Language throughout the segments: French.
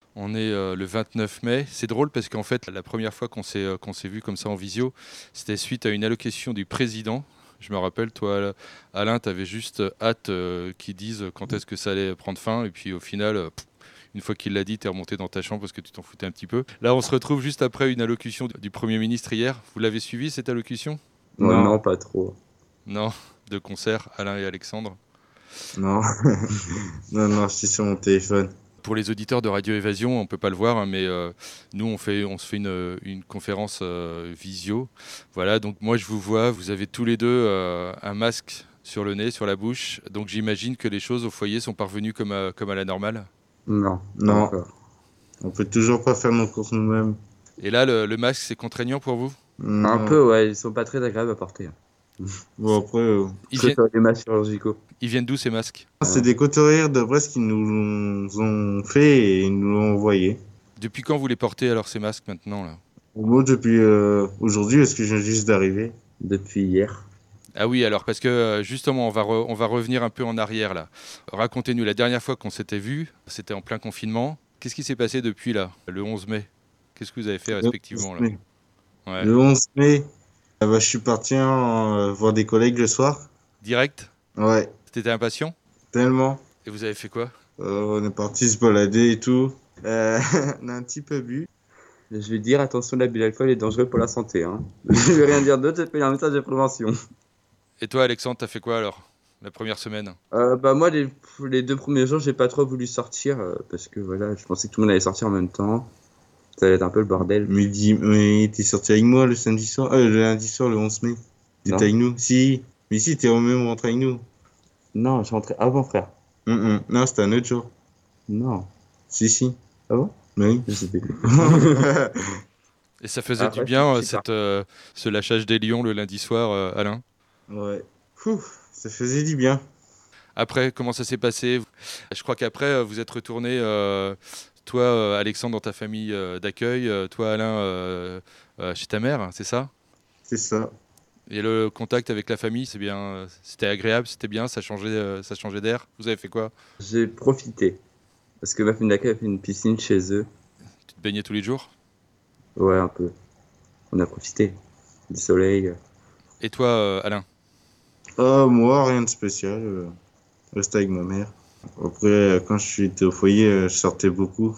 On est le 29 mai. C'est drôle parce qu'en fait, la première fois qu'on s'est vu comme ça en visio, c'était suite à une allocution du président. Je me rappelle, toi, Alain, tu avais juste hâte qu'ils disent quand est-ce que ça allait prendre fin. Et puis au final, une fois qu'il l'a dit, tu es remonté dans ta chambre parce que tu t'en foutais un petit peu. Là, on se retrouve juste après une allocution du Premier ministre hier. Vous l'avez suivi, cette allocution? Oh Non, non, pas trop. Non, de concert, Alain et Alexandre. Non. Non, non, je suis sur mon téléphone. Pour les auditeurs de Radio Évasion, on ne peut pas le voir, hein, mais nous, on se fait une conférence visio. Voilà, donc moi, je vous vois, vous avez tous les deux un masque sur le nez, sur la bouche. Donc j'imagine que les choses au foyer sont parvenues comme à la normale. non, pas Non, encore. on peut toujours pas faire nos courses nous-mêmes. Et là, le masque, c'est contraignant pour vous? Un Non. peu, ouais, ils sont pas très agréables à porter, hein. Bon, après, Ils Je viennent, préfère les masques chirurgicaux. ils viennent d'où ces masques? c'est des couturières de Brest qui nous ont fait et ils nous l'ont envoyé. Depuis quand vous les portez alors ces masques maintenant là? Moi, depuis aujourd'hui, parce que je viens juste d'arriver. Depuis hier. Ah oui, alors parce que justement, on va revenir un peu en arrière là. Racontez-nous la dernière fois qu'on s'était vu, c'était en plein confinement. Qu'est-ce qui s'est passé depuis là, le 11 mai? Qu'est-ce que vous avez fait Le 11 respectivement là? mai. Ouais. Le 11 mai, je suis parti voir des collègues le soir. Direct? Ouais, T'étais impatient? tellement. Et vous avez fait quoi? On est parti se balader et tout. On a un petit peu bu. Je vais dire, attention, l'abus d'alcool est dangereux pour la santé, hein. Je vais rien dire d'autre, j'ai fait un message de prévention. Et toi Alexandre, t'as fait quoi alors? La première semaine? Bah moi, les 2 premiers jours, j'ai pas trop voulu sortir, parce que voilà, je pensais que tout le monde allait sortir en même temps. Ça allait être un peu le bordel. Mais t'es sorti avec moi le samedi soir, le lundi soir, le 11 mai. T'étais Non, avec nous? Si. Mais si, t'es même rentré avec nous. non, je rentrais avant, frère. Non, c'était un autre jour. Non. Si, si. Ah bon? Mais oui. Je sais plus. Et ça faisait du Après, bien je suis parti. ce lâchage des lions le lundi soir, Alain? Ouais. Ça faisait du bien. Après, comment ça s'est passé? Je crois qu'après, vous êtes retourné, toi, Alexandre, dans ta famille d'accueil, toi, Alain, chez ta mère, c'est ça? C'est ça. Et le contact avec la famille, c'est bien, c'était agréable, c'était bien, ça changeait d'air. Vous avez fait quoi? J'ai profité. Parce que ma fille d'accueil a fait une piscine chez eux. Tu te baignais tous les jours? Ouais, un peu. On a profité du soleil. Et toi, Alain? Moi, rien de spécial. Rester avec ma mère. Après, quand je suis au foyer, je sortais beaucoup.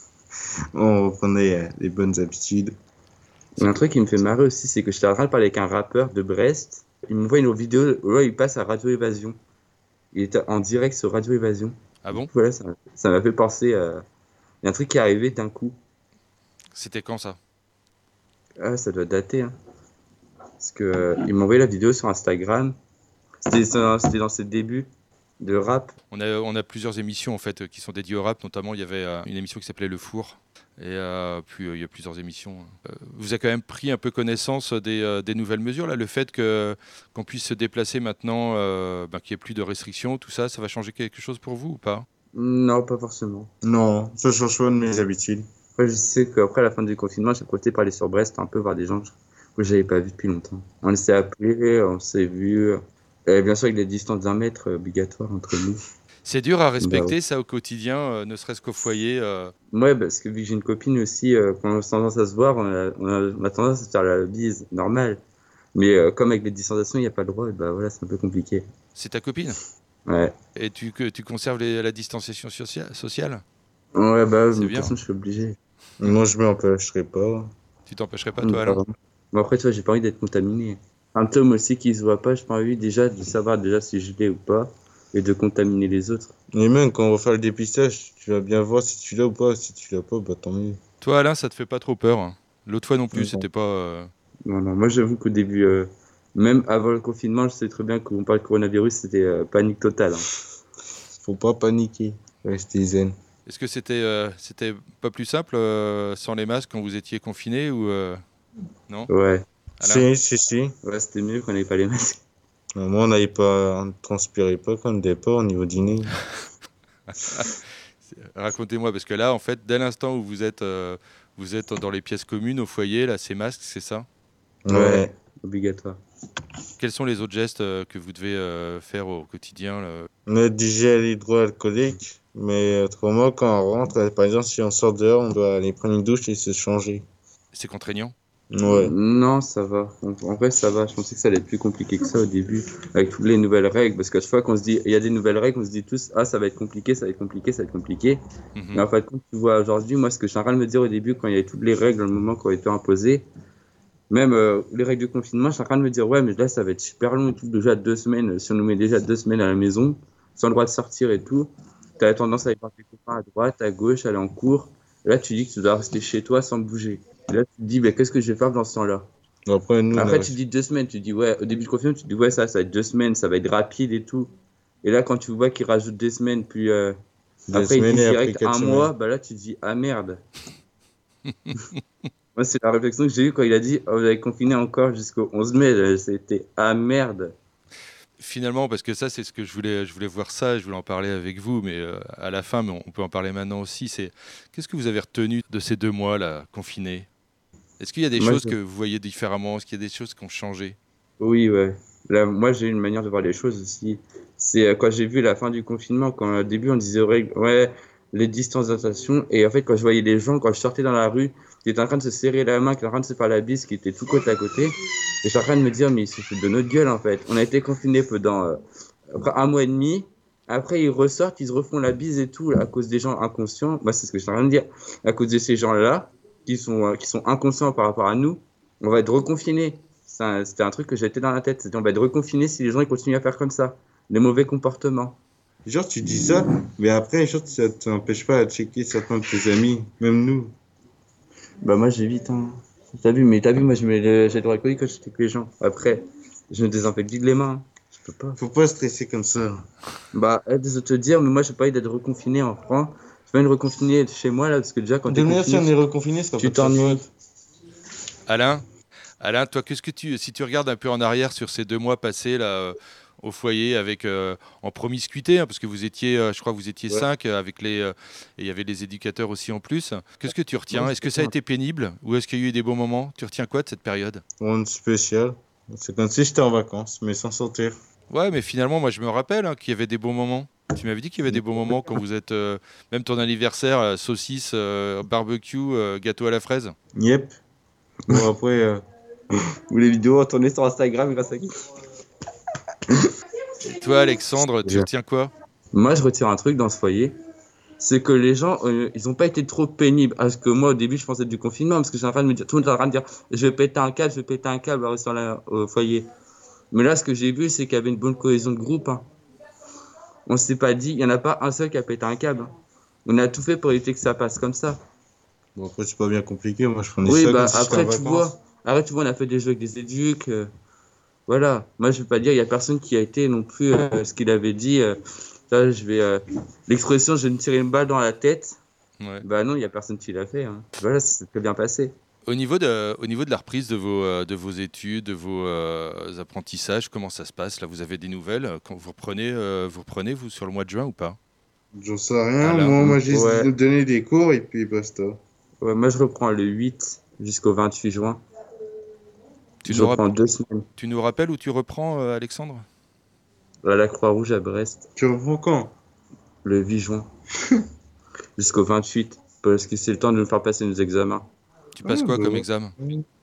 On reprenait les bonnes habitudes. Et un truc qui me fait marrer aussi, c'est que j'étais en train de parler avec un rappeur de Brest. Il m'envoie une vidéo où là, il passe à Radio Évasion. Il était en direct sur Radio Évasion. Ah Du bon? coup, voilà, ça m'a fait penser à... Il y a un truc qui est arrivé d'un coup. C'était quand ça? Ah, ça doit dater, hein. Parce que il m'a envoyé la vidéo sur Instagram. C'était dans ses débuts de rap. On a plusieurs émissions en fait qui sont dédiées au rap, notamment il y avait une émission qui s'appelait Le Four. Et puis il y a plusieurs émissions. Vous avez quand même pris un peu connaissance des nouvelles mesures là, le fait qu'on puisse se déplacer maintenant, qu'il n'y ait plus de restrictions, tout ça, ça va changer quelque chose pour vous ou pas? Non, pas forcément. Non, ça change pas de mes habitudes. Après, je sais qu'après la fin du confinement, j'ai profité pour aller sur Brest un peu voir des gens que j'avais pas vus depuis longtemps. On s'est appelés, on s'est vus. Et bien sûr, avec les distances d'un mètre obligatoires entre nous. C'est dur à Bah, ouais. respecter ça au quotidien, ne serait-ce qu'au foyer. Ouais, parce que vu que j'ai une copine aussi, quand on a tendance à se voir, on a tendance à se faire la bise, normal. Mais comme avec les distanciations, il n'y a pas le droit, et bah voilà, c'est un peu compliqué. C'est ta copine? Ouais. Et tu conserves la distanciation sociale? Ouais, bah, de C'est toute bien. façon, je suis obligé. Moi, je m'empêcherai pas. Tu t'empêcherais pas, toi, Pas Alain? vraiment. Mais après, tu vois, j'ai pas envie d'être contaminé. Un tome aussi qui se voit pas, j'ai pas envie déjà de savoir déjà si je l'ai ou pas, et de contaminer les autres. Et même quand on va faire le dépistage, tu vas bien voir si tu l'as ou pas. Si tu l'as pas, bah tant mieux. Toi, Alain, ça te fait pas trop peur, hein? L'autre fois non plus, Non. c'était pas. Non, non, moi j'avoue qu'au début, même avant le confinement, je sais très bien qu'on parle de coronavirus, c'était panique totale, hein. Faut pas paniquer. Rester zen. Est-ce que c'était pas plus simple sans les masques quand vous étiez confinés ou non? Ouais, Alain? Si, si, si. ouais, c'était mieux qu'on n'avait pas les masques. Moi, on ne transpirait pas comme des porcs au niveau dîner. Racontez-moi, parce que là, en fait, dès l'instant où vous êtes dans les pièces communes au foyer, là, ces masques, c'est ça? Ouais, Ouais. obligatoire. Quels sont les autres gestes que vous devez faire au quotidien là? Mettre du gel hydroalcoolique. Mais autrement, quand on rentre, par exemple, si on sort dehors, on doit aller prendre une douche et se changer. C'est contraignant? Ouais. Non, ça va. En vrai, ça va. Je pensais que ça allait être plus compliqué que ça au début, avec toutes les nouvelles règles. Parce qu'à chaque fois qu'on se dit, il y a des nouvelles règles, on se dit tous, ah, ça va être compliqué, ça va être compliqué, ça va être compliqué. Mhm. Mais en fait, quand tu vois aujourd'hui, moi, ce que je suis en train de me dire au début, quand il y avait toutes les règles, au moment qui ont été imposées, même les règles de confinement, je suis en train de me dire, ouais, mais là, ça va être super long et tout. Déjà 2 semaines, si on nous met déjà 2 semaines à la maison, sans le droit de sortir et tout, tu as tendance à aller voir tes copains à droite, à gauche, aller en cours. Et là, tu dis que tu dois rester chez toi sans bouger. Et là, tu te dis, mais qu'est-ce que je vais faire dans ce temps-là? Après, nous, Après, tu dis 2 semaines, tu dis, ouais, au début du confinement, tu dis, ouais, ça va être 2 semaines, ça va être rapide et tout. Et là, quand tu vois qu'ils rajoutent des semaines, puis deux après, ils semaines disent et après direct 4 un semaines. mois, bah là, tu te dis, ah merde. Moi, c'est la réflexion que j'ai eue quand il a dit, oh, vous avez confiné encore jusqu'au 11 mai. C'était, ah merde. Finalement, parce que ça, c'est ce que je voulais voir ça, je voulais en parler avec vous, mais à la fin, mais on peut en parler maintenant aussi. C'est qu'est-ce que vous avez retenu de ces 2 mois là confinés? Est-ce qu'il y a des Moi, choses que vous voyez différemment? Est-ce qu'il y a des choses qui ont changé? oui, ouais. Là, moi, j'ai une manière de voir les choses aussi. C'est quand j'ai vu la fin du confinement, quand au début on disait aux règles, ouais, les distanciations. Et en fait, quand je voyais les gens, quand je sortais dans la rue, qui étaient en train de se serrer la main, qui étaient en train de se faire la bise, qui étaient tout côte à côté, et j'étais en train de me dire, mais ils se foutent de notre gueule en fait. On a été confinés pendant après un mois et demi. Après, ils ressortent, ils se refont la bise et tout à cause des gens inconscients. Moi, c'est ce que je suis en train de dire. À cause de ces gens-là, qui sont inconscients par rapport à nous, on va être reconfinés. C'était un truc que j'étais dans la tête. C'était on va être reconfinés si les gens ils continuent à faire comme ça. Les mauvais comportements. Genre, tu dis ça, mais après, genre, ça t'empêche pas de checker certains de tes amis, même nous. Bah moi j'évite. Hein. T'as vu, moi je mets j'ai le droit alcoolique quand je suis avec les gens. Après, je me désinfecte vite les mains. Je peux pas. Faut pas stresser comme ça. Bah, désolé de te dire, mais moi j'ai pas envie d'être reconfiné en France. Je vais me reconfiner chez moi là, parce que déjà quand De t'es manière, si confiné, on est reconfiné, ce sera pas tu de sa t'ennuies. faute. Alain, Alain, toi, qu'est-ce que si tu regardes un peu en arrière sur ces 2 mois passés là au foyer avec en promiscuité, hein, parce que vous étiez, je crois, que vous étiez Ouais. 5 avec et il y avait les éducateurs aussi en plus. Qu'est-ce que tu Ouais, retiens? Est-ce que c'est ça a ça. été pénible ou est-ce qu'il y a eu des bons moments? Tu retiens quoi de cette période? Monde spécial. C'est comme si j'étais en vacances, mais sans sortir. Ouais, mais finalement, moi, je me rappelle hein, qu'il y avait des bons moments. Tu m'avais dit qu'il y avait des bons moments quand vous êtes, même ton anniversaire, saucisse, barbecue, gâteau à la fraise. Yep. Bon, après, Ou les vidéos tournées sur Instagram grâce à qui? Et toi, Alexandre, tu retiens quoi? Moi je retire un truc dans ce foyer. C'est que les gens, ils ont pas été trop pénibles. Parce que moi, au début, je pensais du confinement, parce que j'étais en train de me dire, tout le monde est en train de dire, je vais péter un câble, je vais péter un câble, au foyer. Mais là, ce que j'ai vu, c'est qu'il y avait une bonne cohésion de groupe. Hein. On s'est pas dit, il y en a pas un seul qui a pété un câble. Hein. On a tout fait pour éviter que ça passe comme ça. bon, après, c'est pas bien compliqué. Moi, je prenais Oui, ça comme bah si j'étais en vacances. après, tu vois, on a fait des jeux avec des éduques. Voilà. Moi, je vais pas dire, il y a personne qui a été non plus ce qu'il avait dit. Ça, l'expression, je vais me tirer une balle dans la tête. Ouais. Bah non, il y a personne qui l'a fait. Hein. Voilà, ça s'est très bien passé. Au niveau de la reprise de vos études, de vos apprentissages, comment ça se passe? Là, vous avez des nouvelles? Quand vous reprenez, vous, sur le mois de juin ou pas? J'en sais rien. Alain? Moi, j'ai juste Ouais. donné des cours et puis basta. Ouais, moi, je reprends le 8 jusqu'au 28 juin. Tu Je nous, rap- reprends 2 semaines. tu nous rappelles où tu reprends, Alexandre? À la Croix-Rouge à Brest, Tu reprends quand? le 8 juin, jusqu'au 28, parce que c'est le temps de nous faire passer nos examens. Tu Ah, passes quoi bah comme ouais. examen?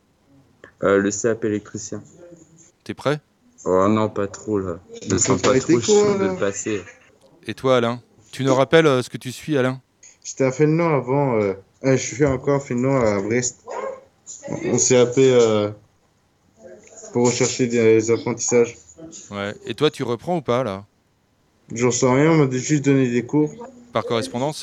Le CAP électricien. T'es prêt? Oh non, pas trop là. Je me Donc, sens t'as pas été trop quoi, chaud de là? le passer. Et toi, Alain? Tu nous rappelles ce que tu suis, Alain? J'étais à Fénelon avant. Je suis encore à Fénelon à Brest. On s'est appelé pour rechercher des apprentissages. Ouais. Et toi, tu reprends ou pas, là? J'en sais rien, on m'a juste donné des cours Par correspondance?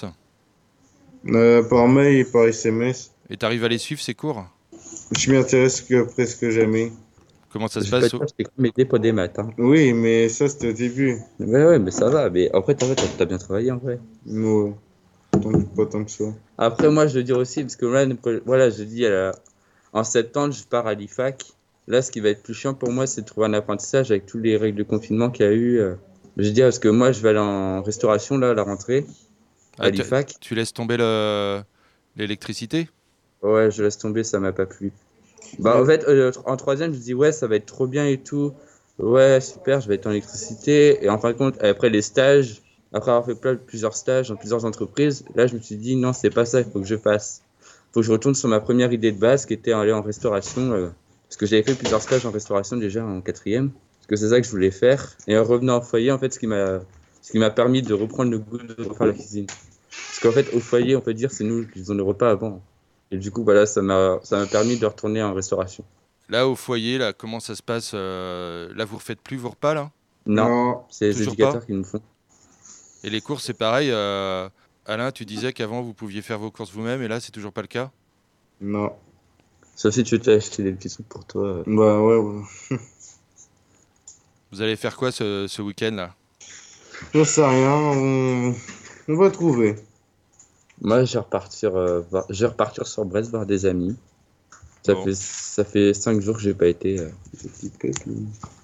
par mail et par SMS. Et t'arrives à les suivre, ces cours? Je m'y intéresse que presque jamais. Comment ça se Je vais pas passe? te dire, j'étais comme aidé pour des maths. Hein. Oui, mais ça, c'était au début. Ouais, mais ça va. Mais après, t'as bien travaillé en vrai. Ouais, pas tant que ça. Après, moi, je veux dire aussi, parce que là, voilà, je dis, en septembre, je pars à l'IFAC. Là, ce qui va être plus chiant pour moi, c'est de trouver un apprentissage avec toutes les règles de confinement qu'il y a eu. Je dis, parce que moi, je vais aller en restauration, là, à la rentrée, à Ah, l'IFAC. tu laisses tomber l'électricité? Ouais, je laisse tomber, ça m'a pas plu. Bah, Ouais. en fait, en troisième, je me dis, ouais, ça va être trop bien et tout. Ouais, super, je vais être en électricité. Et en fin de compte, après les stages, après avoir fait plusieurs stages dans plusieurs entreprises, là, je me suis dit, non, c'est pas ça qu'il faut que je fasse. Il faut que je retourne sur ma première idée de base qui était aller en restauration. Parce que j'avais fait plusieurs stages en restauration déjà en quatrième. Parce que c'est ça que je voulais faire. Et en revenant au foyer, en fait, ce qui m'a permis de reprendre le goût de refaire la cuisine. Parce qu'en fait, au foyer, on peut dire, c'est nous qui faisons le repas avant. Et du coup, voilà, ça m'a permis de retourner en restauration. Là, au foyer, là, comment ça se passe là, vous refaites plus vos repas, là? Non, Non, c'est les Toujours pas? éducateurs qui nous font. Et les courses, c'est pareil. Alain, tu disais qu'avant, vous pouviez faire vos courses vous-même, et là, c'est toujours pas le cas? non. Sauf si tu veux t'acheter des petits trucs pour toi. Bah ouais. Vous allez faire quoi ce week-end, là? Je sais rien, on va trouver. Moi, je vais repartir sur Brest voir des amis. Bon. Ça fait 5 jours que j'ai pas été. Des petites queues, là.